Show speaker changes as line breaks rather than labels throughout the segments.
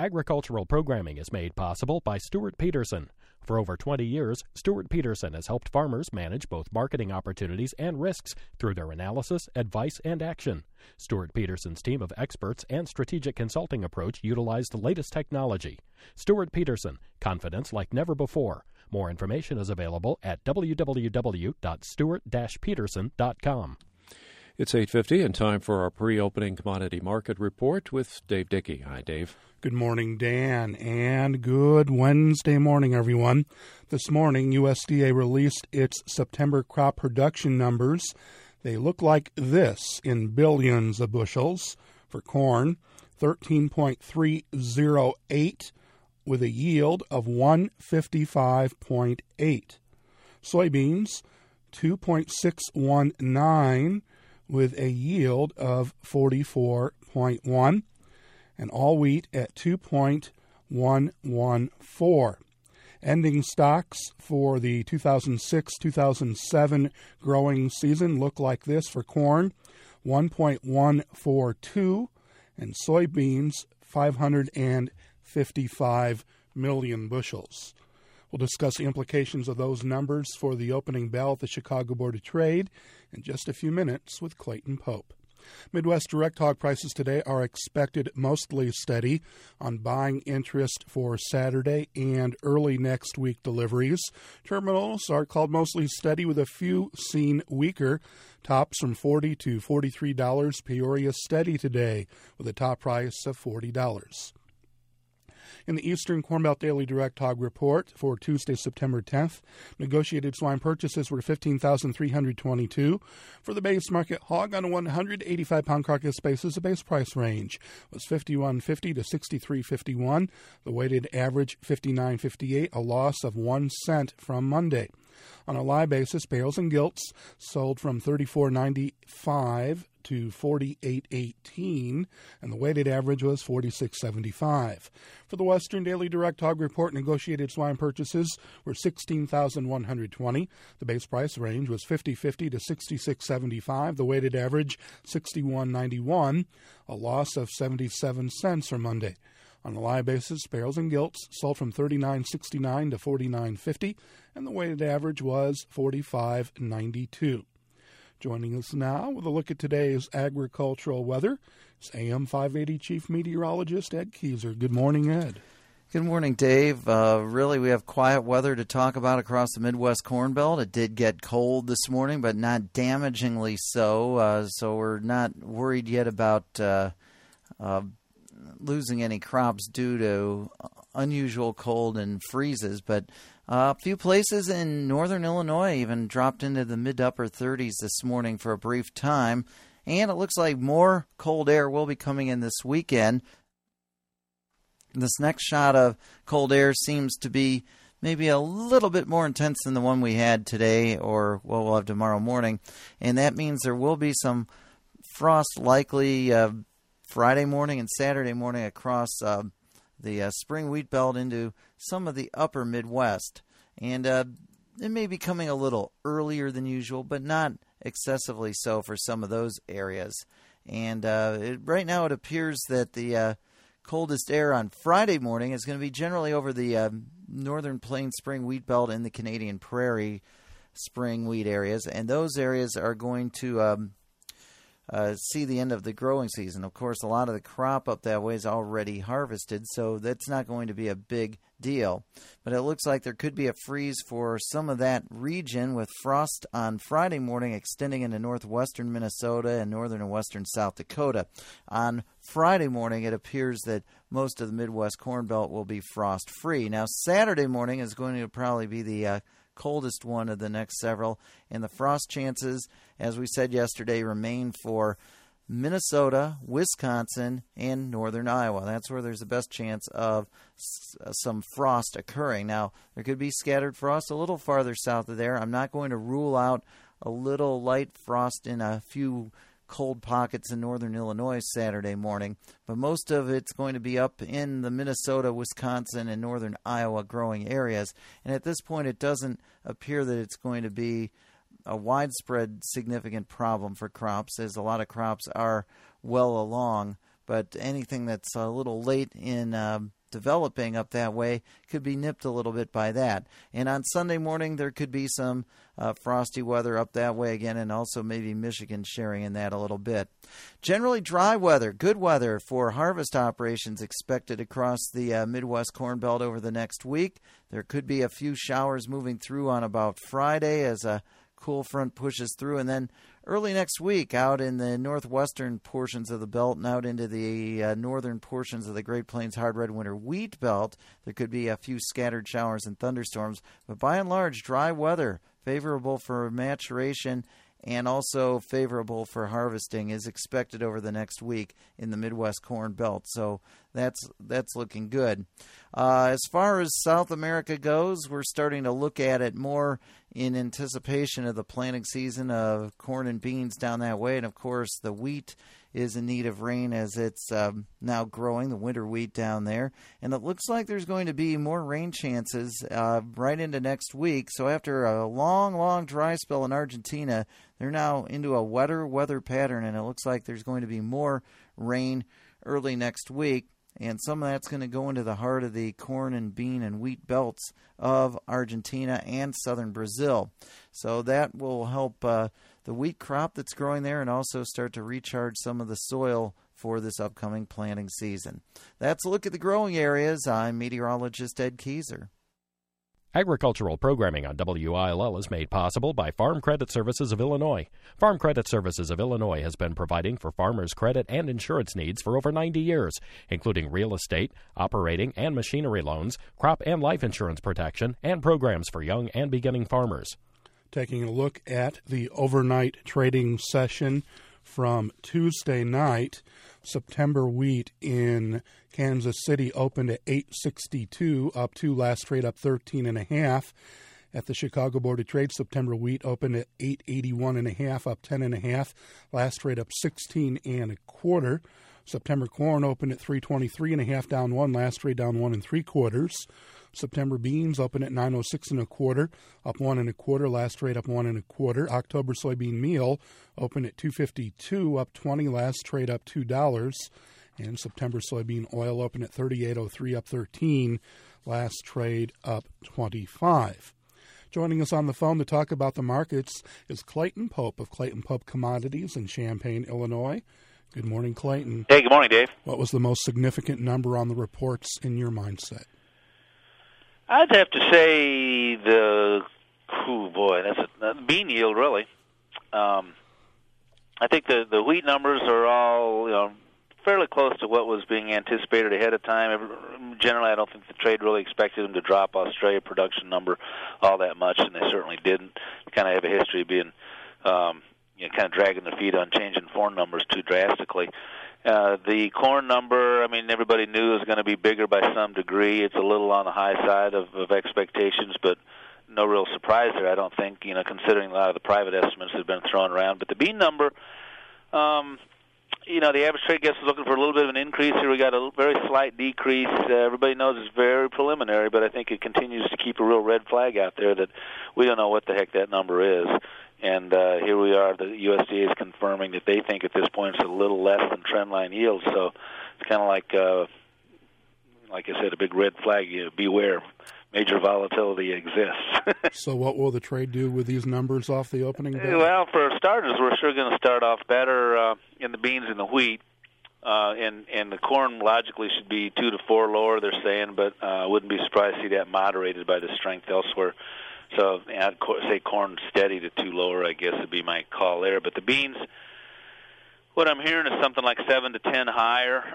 Agricultural programming is made possible by Stuart Peterson. For over 20 years, Stuart Peterson has helped farmers manage both marketing opportunities and risks through their analysis, advice, and action. Stuart Peterson's team of experts and strategic consulting approach utilize the latest technology. Stuart Peterson, confidence like never before. More information is available at www.stuart-peterson.com.
It's 8:50 and time for our pre-opening commodity market report with Dave Dickey. Hi, Dave.
Good morning, Dan, and good Wednesday morning, everyone. This morning, USDA released its September crop production numbers. They look like this in billions of bushels. For corn, 13.308 with a yield of 155.8. Soybeans, 2.619 with a yield of 44.1, and all wheat at 2.114. Ending stocks for the 2006-2007 growing season look like this for corn, 1.142, and soybeans, 555 million bushels. We'll discuss the implications of those numbers for the opening bell at the Chicago Board of Trade in just a few minutes with Clayton Pope. Midwest direct hog prices today are expected mostly steady on buying interest for Saturday and early next week deliveries. Terminals are called mostly steady with a few seen weaker. Tops from $40 to $43. Peoria steady today with a top price of $40. In the Eastern Corn Belt Daily Direct Hog Report for Tuesday, September 10th, negotiated swine purchases were 15,322. For the base market hog on a 185-pound carcass basis, the base price range was $51.50 to $63.51. The weighted average $59.58, a loss of 1 cent from Monday. On a live basis, bales and gilts sold from $34.95 to $48.18, and the weighted average was $46.75. For the Western Daily Direct Hog Report, negotiated swine purchases were 16,120. The base price range was $50.50 to $66.75. The weighted average $61.91, a loss of 77 cents from Monday. On a live basis, barrels and gilts sold from $39.69 to $49.50, and the weighted average was $45.92. Joining us now with a look at today's agricultural weather is AM 580 Chief Meteorologist Ed Keyser. Good morning, Ed.
Good morning, Dave. Really, we have quiet weather to talk about across the Midwest Corn Belt. It did get cold this morning, but not damagingly so. So we're not worried yet about losing any crops due to unusual cold and freezes, but a few places in northern Illinois even dropped into the mid to upper 30s this morning for a brief time, and it looks like more cold air will be coming in this weekend. This next shot of cold air seems to be maybe a little bit more intense than the one we had today, or what we'll have tomorrow morning, and that means there will be some frost likely Friday morning and Saturday morning across the spring wheat belt into some of the upper Midwest. And it may be coming a little earlier than usual, but not excessively so for some of those areas. And right now it appears that the coldest air on Friday morning is going to be generally over the northern plains spring wheat belt and the Canadian prairie spring wheat areas. And those areas are going to see the end of the growing season. Of course, a lot of the crop up that way is already harvested, so that's not going to be a big deal. But it looks like there could be a freeze for some of that region, with frost on Friday morning extending into northwestern Minnesota and northern and western South Dakota. On Friday morning, it appears that most of the Midwest Corn Belt will be frost-free. Now, Saturday morning is going to probably be the coldest one of the next several, and the frost chances, as we said yesterday, remain for Minnesota, Wisconsin, and northern Iowa. That's where there's the best chance of some frost occurring. Now, there could be scattered frost a little farther south of there. I'm not going to rule out a little light frost in a few cold pockets in northern Illinois Saturday morning, but most of it's going to be up in the Minnesota, Wisconsin, and northern Iowa growing areas. And at this point, it doesn't appear that it's going to be a widespread significant problem for crops, as a lot of crops are well along. but anything that's a little late in developing up that way could be nipped a little bit by that. And on Sunday morning, there could be some frosty weather up that way again, and also maybe Michigan sharing in that a little bit. Generally dry weather, good weather for harvest operations expected across the Midwest Corn Belt over the next week. There could be a few showers moving through on about Friday as a cool front pushes through, and then early next week out in the northwestern portions of the belt and out into the northern portions of the Great Plains hard red winter wheat belt, there could be a few scattered showers and thunderstorms, but by and large dry weather, favorable for maturation and also favorable for harvesting, is expected over the next week in the Midwest Corn Belt. So that's looking good. As far as South America goes, we're starting to look at it more in anticipation of the planting season of corn and beans down that way. And, of course, the wheat is in need of rain as it's now growing, the winter wheat down there. And it looks like there's going to be more rain chances right into next week. So after a long, long dry spell in Argentina, they're now into a wetter weather pattern, and it looks like there's going to be more rain early next week. And some of that's going to go into the heart of the corn and bean and wheat belts of Argentina and southern Brazil. So that will help the wheat crop that's growing there and also start to recharge some of the soil for this upcoming planting season. That's a look at the growing areas. I'm meteorologist Ed Keyser.
Agricultural programming on WILL is made possible by Farm Credit Services of Illinois. Farm Credit Services of Illinois has been providing for farmers' credit and insurance needs for over 90 years, including real estate, operating and machinery loans, crop and life insurance protection, and programs for young and beginning farmers.
Taking a look at the overnight trading session from Tuesday night, September wheat in Kansas City opened at 862, up 2, last trade up 13.5. At the Chicago Board of Trade, September wheat opened at 881.5, up 10.5, last trade up 16.25. September corn opened at 323.5, down 1, last trade down 1 3/4. September beans opened at 906.25, up 1 1/4, last trade up 1 1/4. October soybean meal opened at 252, up 20, last trade up $2. And September soybean oil opened at 38.03, up 13, last trade up 25. Joining us on the phone to talk about the markets is Clayton Pope of Clayton Pope Commodities in Champaign, Illinois. Good morning, Clayton.
Hey, good morning, Dave.
What was the most significant number on the reports in your mindset?
I'd have to say that's a bean yield, really. I think the wheat numbers are all, fairly close to what was being anticipated ahead of time. Generally, I don't think the trade really expected them to drop Australia production number all that much, and they certainly didn't. They kind of have a history of being, kind of dragging their feet on changing foreign numbers too drastically. The corn number, everybody knew it was going to be bigger by some degree. It's a little on the high side of expectations, but no real surprise there, I don't think, considering a lot of the private estimates that have been thrown around. But the bean number, the average trade guest is looking for a little bit of an increase here. We got a very slight decrease. Everybody knows it's very preliminary, but I think it continues to keep a real red flag out there that we don't know what the heck that number is. And here we are, the USDA is confirming that they think at this point it's a little less than trendline yield. So it's kind of like I said, a big red flag. Beware, major volatility exists.
So what will the trade do with these numbers off the opening day?
Well, for starters, we're sure going to start off better in the beans and the wheat. And the corn logically should be 2 to 4 lower, they're saying, but I wouldn't be surprised to see that moderated by the strength elsewhere. So I'd say corn steady to 2 lower, I guess would be my call there. But the beans, what I'm hearing is something like 7 to 10 higher.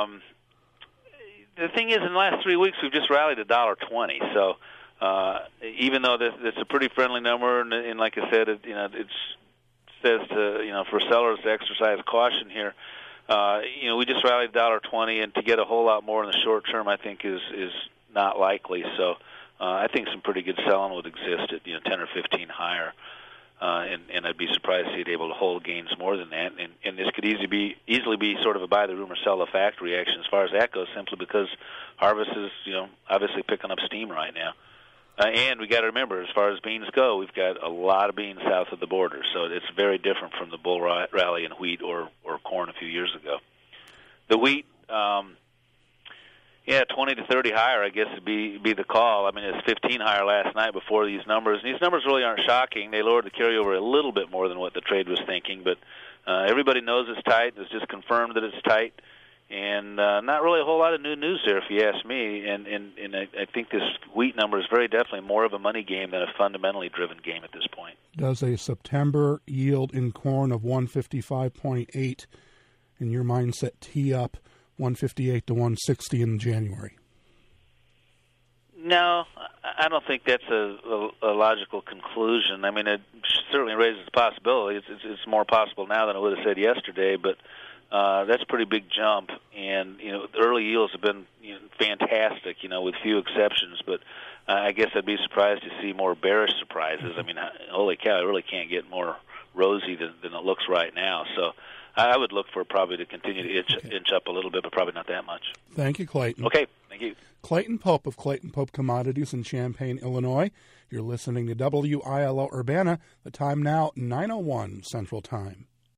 The thing is, in the last 3 weeks, we've just rallied $1.20. So even though it's a pretty friendly number, and like I said, it says to for sellers to exercise caution here. We just rallied $1.20, and to get a whole lot more in the short term, I think is not likely. So. I think some pretty good selling would exist at 10 or 15 higher, and I'd be surprised to see it able to hold gains more than that. And this could easily be sort of a buy the rumor, sell the fact reaction as far as that goes, simply because harvest is obviously picking up steam right now. And we got to remember, as far as beans go, we've got a lot of beans south of the border, so it's very different from the bull rally in wheat or corn a few years ago. The wheat, 20 to 30 higher, I guess, would be the call. I mean, it's 15 higher last night before these numbers. And these numbers really aren't shocking. They lowered the carryover a little bit more than what the trade was thinking, but everybody knows it's tight. It's just confirmed that it's tight. And not really a whole lot of new news there, if you ask me. And I think this wheat number is very definitely more of a money game than a fundamentally driven game at this point.
Does a September yield in corn of 155.8 in your mindset tee up 158 to 160 in January?
No, I don't think that's a logical conclusion. I mean, it certainly raises the possibility. It's more possible now than I would have said yesterday, but that's a pretty big jump. And, the early yields have been fantastic, with few exceptions, but I guess I'd be surprised to see more bearish surprises. I mean, holy cow, it really can't get more rosy than it looks right now. So I would look for probably to continue to inch up a little bit, but probably not that much.
Thank you, Clayton.
Okay, thank you.
Clayton Pope of Clayton Pope Commodities in Champaign, Illinois. You're listening to WILO Urbana. The time now, 9:01 Central Time.